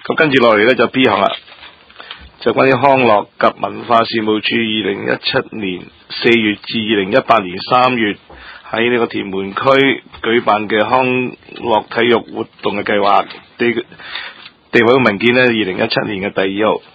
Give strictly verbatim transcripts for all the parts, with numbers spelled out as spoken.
咁跟住落嚟咧就 B 項啦，就關於康樂及文化事務處二零一七年四月至二零一八年三月喺呢個屯門區舉辦嘅康樂體育活動嘅計劃，地地委文件呢，二零一七年嘅第二號，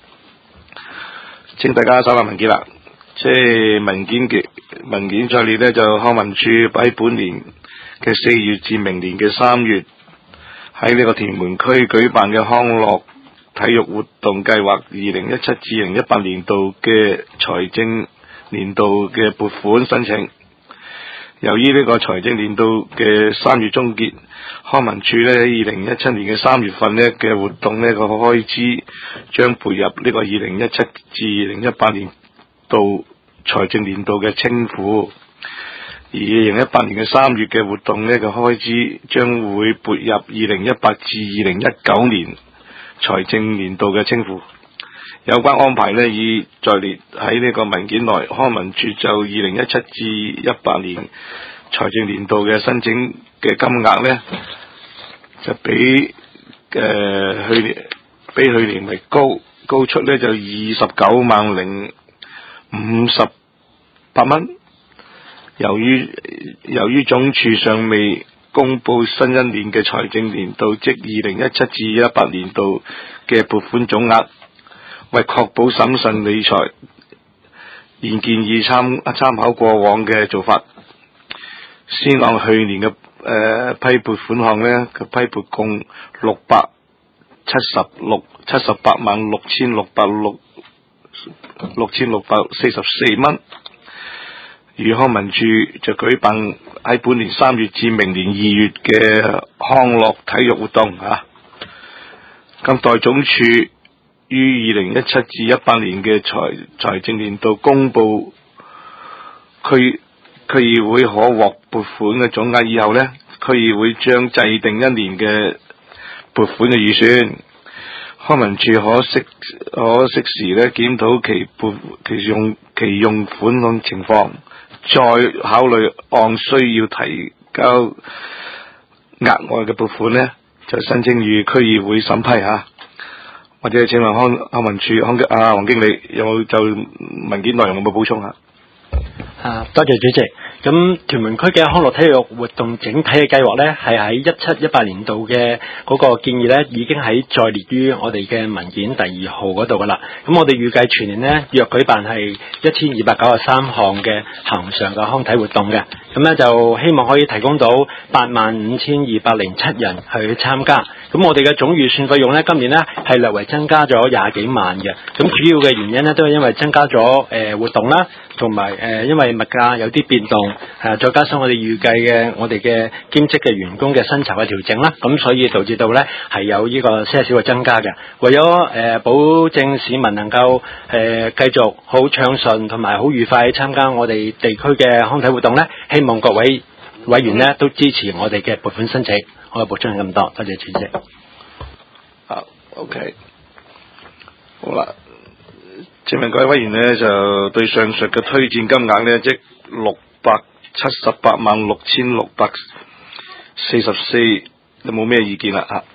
請大家手拿文件啦。即係文件嘅文件在列呢，就康文署喺本年嘅四月至明年嘅三月喺呢個屯門區舉辦嘅康樂體育活動計劃二零一七至二零一八年度嘅財政年度嘅撥款申請。由於呢個財政年度嘅三月終結，康文署呢喺二零一七年嘅三月份呢嘅活動呢個開支將撥入呢個二零一七至二零一八年度財政年度嘅清庫，而二零一八年嘅三月嘅活動呢個開支將會撥入二零一八至二零一九年財政年度嘅清庫。有關安排呢，已在列喺呢個文件內。康文署就二零一七至一八年財政年度嘅申請嘅金額呢，就比誒、呃、去年比去年為高高出呢，就二十九萬零五十八蚊。由於由於總署尚未公布新一年嘅財政年度，即二零一七至一八年度嘅撥款總額，為確保審慎理財，現建議參參考過往嘅做法，先按去年嘅誒、呃、批撥款項呢，佢批撥共六百七十六七十八萬六千六百六六千六百四十四蚊。與康文署就舉辦喺本年三月至明年二月嘅康樂體育活動啊。咁待總署於二零一七至一八年嘅財財政年度公布區區議會可獲撥款嘅總額以後呢，區議會將制定一年嘅撥款嘅預算。康文署可適可適時咧檢討其撥其用其用款嘅情況，再考慮按需要提交額外嘅撥款呢，就申請與區議會審批吓。或者請問康康文署康啊黃經理有冇就文件內容有冇補充下？ 啊，多謝主席。咁屯門區嘅康樂體育活動整體嘅計劃呢，係喺一七一八年度嘅嗰個建議呢，已經喺載列於我哋嘅文件第二號嗰度噶啦。咁我哋預計全年呢，約舉辦係一千二百九十三項嘅恆常嘅康體活動嘅。咁呢就希望可以提供到八萬五千二百零七人去參加。咁我哋嘅總預算費用呢，今年呢係略為增加咗廿幾萬嘅。咁主要嘅原因呢，都係因為增加咗誒、呃、活動啦，同埋誒因為物價有啲變動，誒、呃、再加上我哋預計嘅我哋嘅兼職嘅員工嘅薪酬嘅調整啦，咁所以導致到呢係有呢個些少嘅增加嘅。為咗誒、呃、保證市民能夠誒、呃、繼續好暢順同埋好愉快參加我哋地區嘅康體活動呢，希望各位委員呢都支持我哋嘅撥款申請。我嘅補充係咁多，多謝主席。 啊 ，OK， 好啦，請問各位委員呢，就對上述嘅推薦金額呢，即六百七十八萬六千六百四十四，有冇咩意見啦？吓，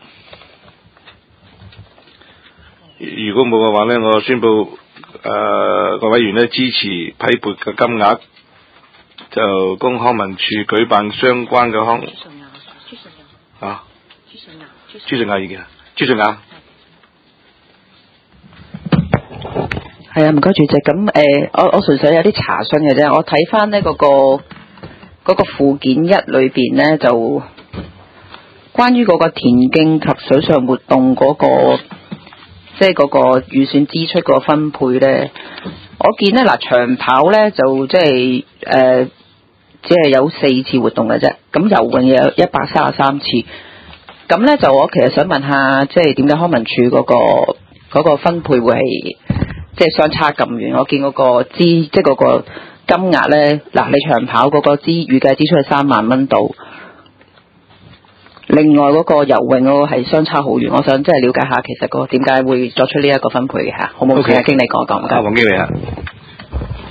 如果冇嘅話呢，我宣布誒、呃，各位委員呢支持批撥嘅金額，就供康文署舉辦相關嘅康。啊，朱順雅意見啊，朱順雅係啊，唔該主席。咁誒、呃，我我純粹有啲查詢嘅啫。我睇翻呢嗰個嗰、嗰個附件一裏邊呢，就關於嗰個田徑及水上活動嗰、嗰個，即係嗰個預算支出個分配呢。我見呢嗱、呃，長跑呢就即係誒。只係有四次活動嘅啫，咁游泳有一百三十三次，咁咧就我其實想問下，即係點解康文署嗰、嗰個嗰個分配會係即係相差咁遠？我見嗰個資即係嗰個金額咧，嗱你長跑嗰個資預計支出係三萬蚊度，另外嗰個游泳嗰個係相差好遠，我想即係了解下其實嗰個點解會作出呢一個分配嘅嚇，好唔好？請經理講一講。 啊，黃經理啊。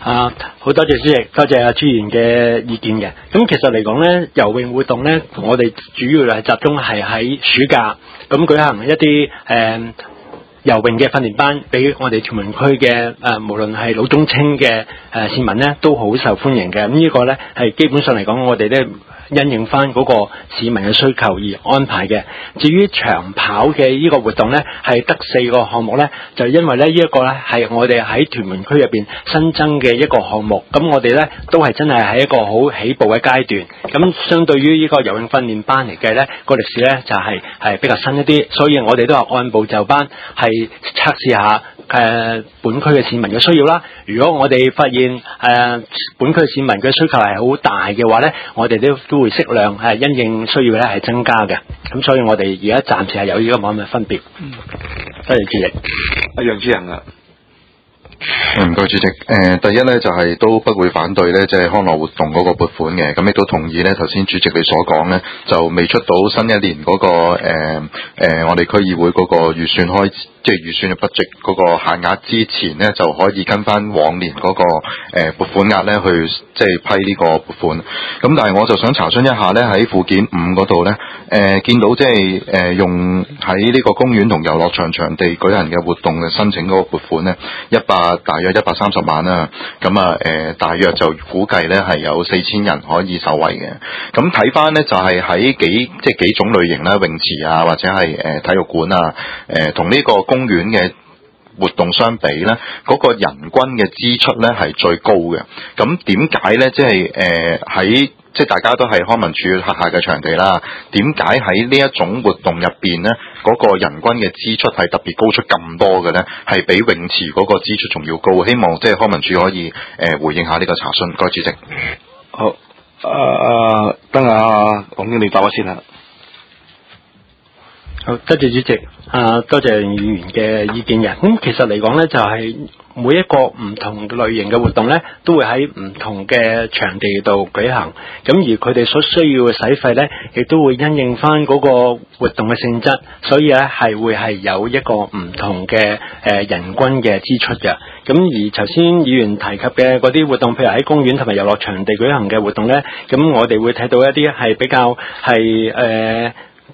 啊，好多謝主席，多謝阿朱議員嘅意見嘅。咁其實嚟講咧，游泳活動咧，我哋主要係集中係喺暑假咁舉行一啲誒、呃、游泳嘅訓練班，俾我哋屯門區嘅誒無論係老中青嘅誒市民咧，都好受歡迎嘅。咁呢個咧係基本上嚟講，我哋咧因應翻嗰個市民嘅需求而安排嘅。至於長跑嘅呢個活動呢，係得四個項目呢，就因為咧呢一個呢係我哋喺屯門區入邊新增嘅一個項目。咁我哋呢都係真係喺一個好起步嘅階段。咁相對於呢個游泳訓練班嚟計呢，個歷史呢就係係比較新一啲，所以我哋都係按部就班，係測試下誒、呃、本區嘅市民嘅需要啦。如果我哋發現誒、呃、本區市民嘅需求係好大嘅話呢，我哋都都會適量係因應需要咧係增加嘅。咁所以我哋而家暫時係有呢個咁嘅分別。嗯，多謝主席。 阿楊主任啊。 唔該主席，誒、呃，第一咧就係、是、都不會反對咧，即、就、係、是、康樂活動嗰個撥款嘅，咁亦都同意咧。頭先主席你所講咧，就未出到新一年嗰、那個誒誒、呃呃，我哋區議會嗰個預算開支，即係預算嘅 budget 嗰個限額之前咧，就可以跟翻往年嗰、那個誒撥、呃、款額咧去即係批呢個撥款。咁但係我就想查詢一下咧，喺附件五嗰度咧，誒、呃、見到即係誒用喺呢個公園同遊樂場場地舉行嘅活動嘅申請嗰個撥款咧，一百。大約一百三十萬啦，咁啊誒，大約就估計咧係有四千人可以受惠嘅。咁睇翻咧就係喺幾即係幾種類型啦，泳池啊或者係誒、呃、體育館啊，誒同呢個公園嘅活動相比咧，嗰、那個人均嘅支出咧係最高嘅。咁點解咧？即係誒喺即係大家都係康文署轄下嘅場地啦，點解喺呢一種活動入邊咧，嗰、那個人均嘅支出係特別高出咁多嘅咧？係比泳池嗰個支出仲要高。希望即係康文署可以誒、呃、回應下呢個查詢。該主席。 好，誒誒，等下黃經理答我先啦。 好，多謝主席，啊，多謝議員嘅意見嘅。咁其實嚟講咧，就係、是、每一個唔同類型嘅活動咧，都會喺唔同嘅場地度舉行。咁而佢哋所需要嘅使費咧，亦都會因應翻嗰個活動嘅性質，所以咧係會係有一個唔同嘅誒、呃、人均嘅支出嘅。咁而頭先議員提及嘅嗰啲活動，譬如喺公園同埋遊樂場地舉行嘅活動咧，咁我哋會睇到一啲係比較係誒。呃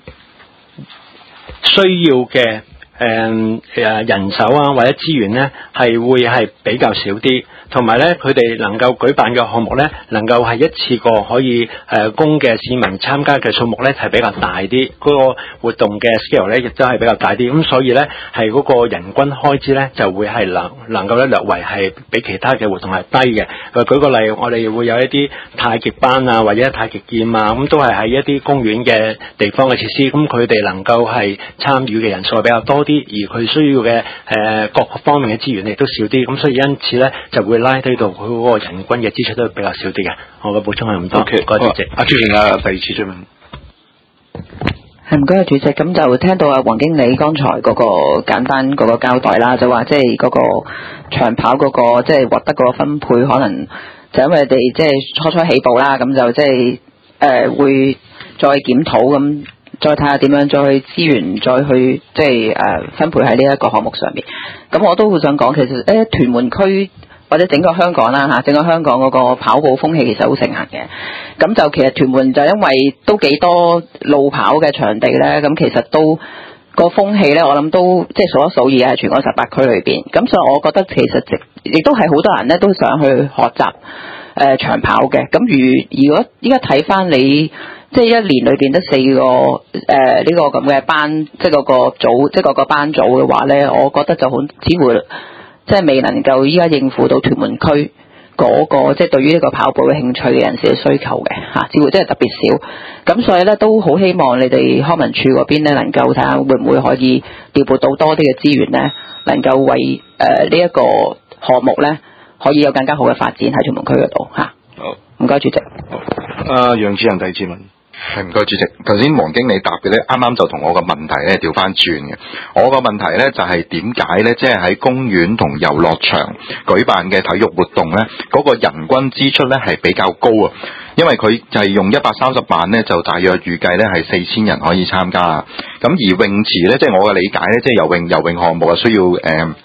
需要嘅誒誒人手啊或者資源咧係會係比較少啲，同埋咧佢哋能夠舉辦嘅項目咧，能夠係一次過可以誒、呃、供嘅市民參加嘅數目咧係比較大啲，嗰、那個活動嘅 scale 咧亦都係比較大啲，咁所以咧係嗰個人均開支咧就會係能能夠咧略為係比其他嘅活動係低嘅。誒舉個例，我哋會有一啲太極班啊或者太極劍啊，咁都係喺一啲公園嘅地方嘅設施，咁佢哋能夠係參與嘅人數係比較多啲，而佢需要嘅誒、呃、各方面嘅資源亦都少啲，咁所以因此咧就會拉低到佢嗰個人均嘅支出都比較少啲嘅。我嘅補充係咁多。O K，多謝主席。 阿朱正啊，第二次追問。 係唔該啊，主席。咁就聽到阿黃經理剛才嗰個簡單嗰個交代啦，就話即係嗰個長跑嗰、嗰個即係獲得嗰個分配，可能就因為你哋即係初初起步啦，咁就即係誒會再檢討咁。再睇下點樣再去資源再去即係誒分配喺呢一個項目上面。咁我都好想講，其實誒屯門區或者整個香港啦嚇，整個香港嗰個跑步風氣其實好盛行嘅。咁就其實屯門就因為都幾多路跑嘅場地咧，咁其實都個風氣咧，我諗都即係數一數二喺全港十八區裏邊。咁所以我覺得其實亦都係好多人咧都想去學習誒、呃、長跑嘅。咁如如果依家睇翻你。即係一年裏邊得四個誒呢、呃這個咁嘅班，即係嗰個組，即係嗰個班組嘅話咧，我覺得就好似乎即係未能夠依家應付到屯門區嗰、那個即係對於呢個跑步嘅興趣嘅人士嘅需求嘅嚇，似乎真係特別少。咁所以咧都好希望你哋康文署嗰邊咧能夠睇下會唔會可以調撥到多啲嘅資源咧，能夠為誒呢一個項目咧可以有更加好嘅發展喺屯門區嗰度嚇。好，唔該主席。 好，阿楊主任第二次問。 係唔該主席，頭先黃經理答嘅咧，啱啱就同我個問題咧調翻轉嘅。我個問題咧就係點解咧，即係喺公園同遊樂場舉辦嘅體育活動咧，嗰、那個人均支出咧係比較高啊。因為佢就係用一百三十萬咧，就大約預計咧係四千人可以參加啊。咁而泳池咧，即係我嘅理解咧，即係游泳游泳項目啊，需要誒。呃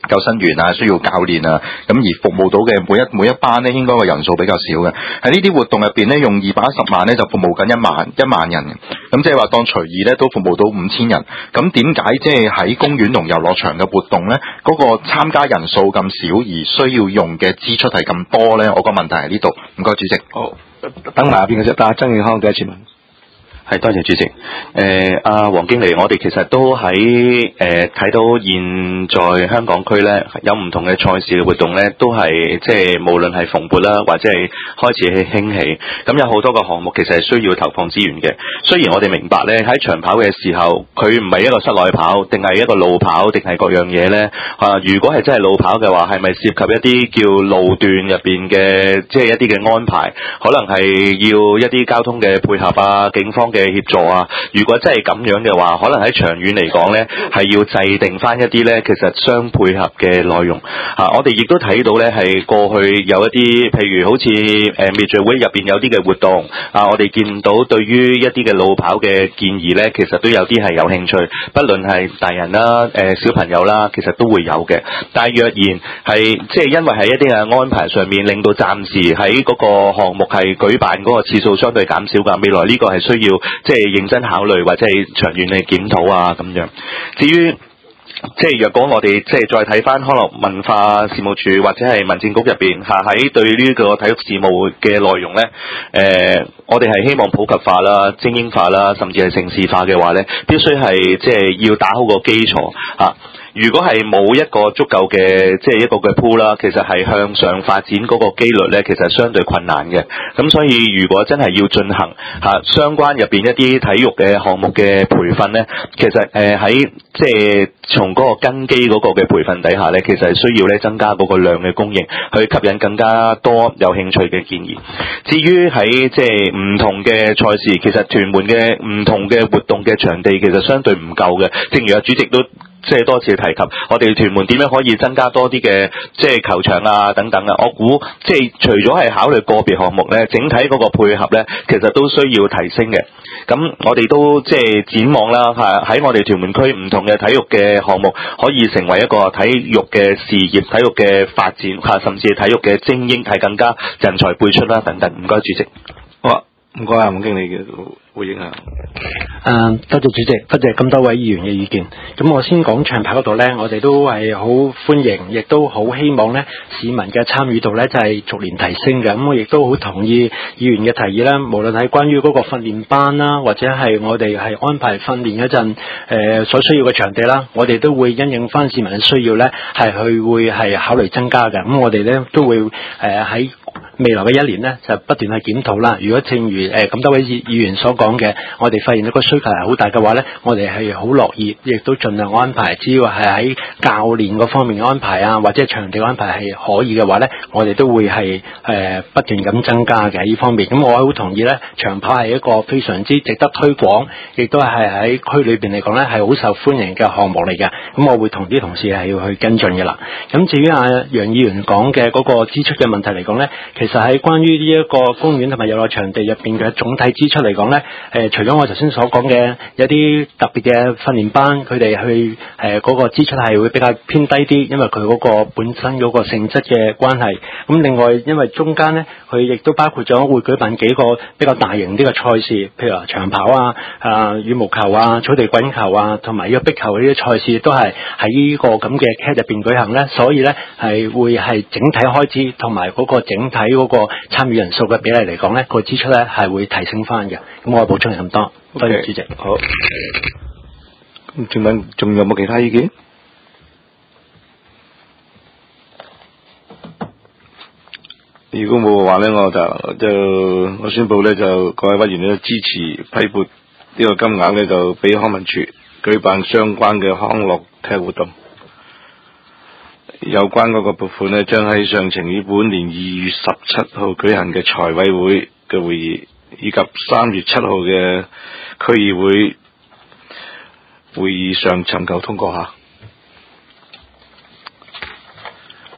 救生員啊，需要教練啊，咁而服務到嘅每一每一班咧，應該個人數比較少嘅。喺呢啲活動入邊咧，用二百一十萬咧就服務緊一萬一萬人嘅。咁即係話當隨意咧都服務到五千人。咁點解即係喺公園同遊樂場嘅活動咧，嗰、那個參加人數咁少，而需要用嘅支出係咁多咧？我個問題喺呢度。唔該，主席。 好，等埋邊個啫？打曾健康第一次問。 係，多謝主席。誒，阿黃經理，我哋其實都喺誒睇到現在香港區咧有唔同嘅賽事嘅活動咧，都係即係無論係蓬勃啦，或者係開始係興起。咁有好多個項目其實係需要投放資源嘅。雖然我哋明白咧喺長跑嘅時候，佢唔係一個室內跑，定係一個路跑，定係各樣嘢咧。啊，如果係真係路跑嘅話，係咪涉及一啲叫路段入邊嘅即係一啲嘅安排？可能係要一啲交通嘅配合啊，警方嘅協助啊，如果真係咁樣嘅話，可能喺長遠嚟講呢，係要制定翻一啲呢其實相配合嘅內容啊。我哋亦都睇到呢，係過去有一啲，譬如好似誒滅罪會入邊有啲嘅活動啊，我哋見到對於一啲嘅路跑嘅建議呢，其實都有啲係有興趣，不論係大人啦、誒小朋友啦，其實都會有嘅。但係若然係即係因為喺一啲嘅安排上面，令到暫時喺嗰個項目係舉辦嗰個次數相對減少㗎，未來呢個係需要即係認真考慮或者係長遠嘅檢討啊咁樣。至於即係若果我哋即係再睇翻康樂文化事務處或者係民政局入邊嚇喺對呢個體育事務嘅內容咧，誒、呃、我哋係希望普及化啦、精英化啦，甚至係城市化嘅話咧，必須係即係要打好個基礎嚇。啊如果係冇一個足夠嘅即係一個嘅 pool 啦，其實係向上發展嗰個機率咧，其實相對困難嘅。咁所以如果真係要進行嚇相關入邊一啲體育嘅項目嘅培訓咧，其實誒喺即係從嗰個根基嗰個嘅培訓底下咧，其實係需要咧增加嗰個量嘅供應，去吸引更加多有興趣嘅建議。至於喺即係唔同嘅賽事，其實屯門嘅唔同嘅活動嘅場地其實相對唔夠嘅。正如阿主席都即係多次提及，我哋屯門點樣可以增加多啲嘅即係球場啊等等啊？我估即係除咗係考慮個別項目咧，整體嗰個配合咧，其實都需要提升嘅。咁我哋都即係展望啦嚇，喺我哋屯門區唔同嘅體育嘅項目，可以成為一個體育嘅事業、體育嘅發展嚇，甚至係體育嘅精英，係更加人才輩出啦等等。唔該，主席。 好啊，唔該啊，吳經理嘅回應啊。 誒，多謝主席，多謝咁多位議員嘅意見。咁我先講長跑嗰度呢，我哋都係好歡迎，亦都好希望呢市民嘅參與度呢就係逐年提升嘅。咁我亦都好同意議員嘅提議啦，無論係關於嗰個訓練班啦，或者係我哋係安排訓練嗰陣誒所需要嘅場地啦，我哋都會因應翻市民嘅需要呢，係去會係考慮增加嘅。咁我哋呢都會誒喺未來嘅一年呢，就不斷去檢討啦。如果正如誒咁、呃、多位議員所講嘅，我哋發現一個需求係好大嘅話呢，我哋係好樂意，亦都盡量安排。只要係喺教練嗰方面嘅安排啊，或者場地嘅安排係可以嘅話呢，我哋都會係誒、呃、不斷咁增加嘅呢方面。咁我好同意呢，長跑係一個非常之值得推廣，亦都係喺區裏邊嚟講呢係好受歡迎嘅項目嚟嘅。咁我會同啲同事係要去跟進嘅啦。咁至於阿楊議員講嘅嗰個支出嘅問題嚟講呢，其實喺關於呢一個公園同埋遊樂場地入邊嘅總體支出嚟講呢，誒、呃、除咗我頭先所講嘅有啲特別嘅訓練班，佢哋去誒嗰、呃那個支出係會比較偏低啲，因為佢嗰個本身嗰個性質嘅關係。咁另外因為中間呢，佢亦都包括咗會舉辦幾個比較大型啲嘅賽事，譬如話長跑啊、啊羽毛球啊、草地滾球啊，同埋呢個壁球呢啲賽事都係喺呢個咁嘅 cat 入邊舉行呢，所以呢，係會係整體開支同埋嗰個整體嗰個參與人數嘅比例嚟講呢，個支出呢係會提升翻嘅。咁我補充係咁多，多謝主席。 好。咁請問仲有冇其他意見？如果冇嘅話咧，我就就我宣布咧，就各位委員咧支持批撥呢個金額咧，就俾康文署舉辦相關嘅康樂體育活動。有關嗰個撥款咧，將喺上呈於本年二月十七號舉行嘅財委會嘅會議，以及三月七號嘅區議會會議上尋求通過下。